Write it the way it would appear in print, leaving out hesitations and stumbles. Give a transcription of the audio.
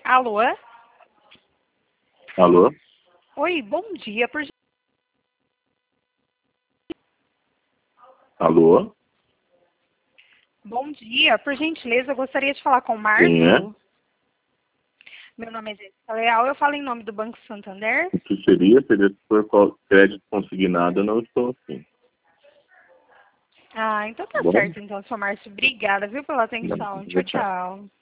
Alô? Alô? Oi, bom dia. Alô? Bom dia. Por gentileza, eu gostaria de falar com o Marco. Quem é? Meu nome é Jéssica Leal, eu falo em nome do Banco Santander. O que seria? Seria se for crédito consignado, eu não estou assim. Ah, então tá Tá bom? certo, então, seu Márcio. Obrigada, viu, pela atenção. Tchau, Tchau. tchau.